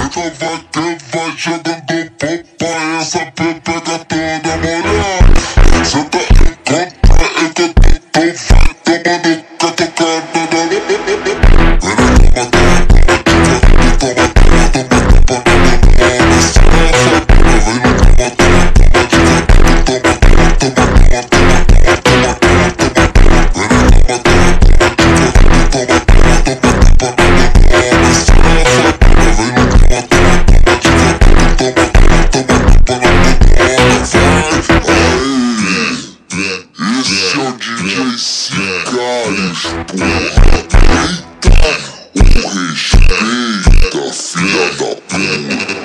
vai que vai jogando popa, essa pepeca toda molhada. Cê tá em conta, eu que tô vai tomando catucada. Esse é o DJ Cigares, porra. Eita, o respeita, filha da puta.